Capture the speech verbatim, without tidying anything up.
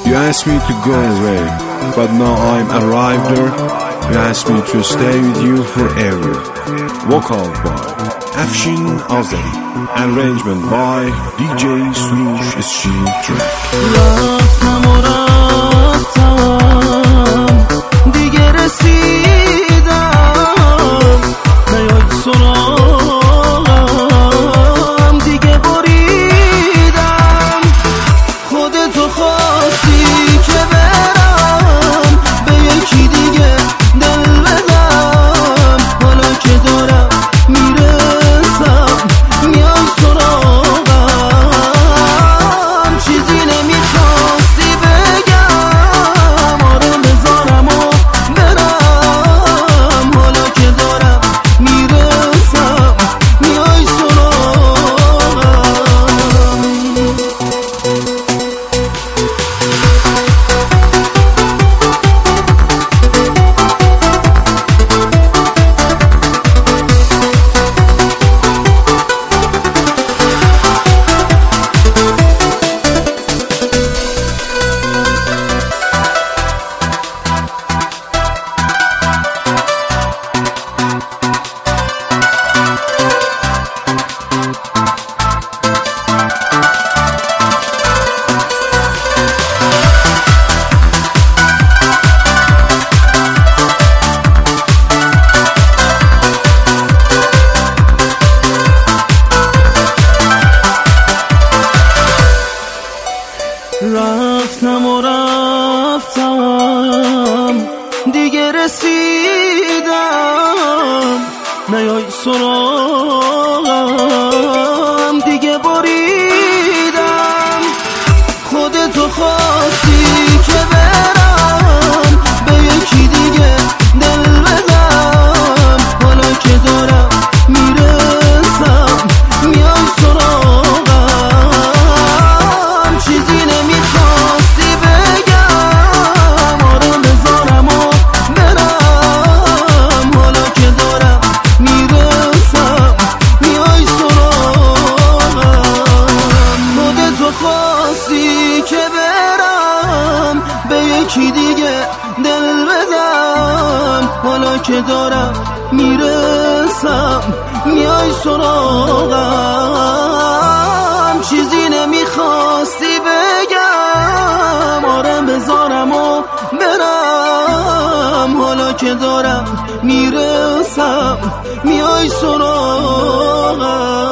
You asked me to go away, but now I'm arrived there. You asked me to stay with you forever. Vocal by Afshin Azari. Arrangement by دی جی سروش اسچین ترک. رفتم و رفتم دیگه رسیدم، نیای سراغم دیگه بریدم. خودتو خواستی که برم به یکی دیگه دل بدم، حالا که دارم میرسم میای سراغم. چیزی نمیخواستی بگم، آره بذارم و برم، حالا که دارم میرسم میای سراغم. رفتم و رفتم دیگه رسیدم، نیای سراغم دیگه بریدم. خودتو خواستی که برم به یکی دیگه دل بدم، حالا که دارم میرسم میای سراغم. چیزی نمیخواستی بگم، آره بذارم و برم، حالا که دارم میرسم میای سراغم. خودتو خواستی که برم به یکی دیگه دل بدم، حالا که دارم میرسم میای سراغم. چیزی نمیخواستی بگم، آره بذارم و برم، حالا که دارم میرسم میای سراغم.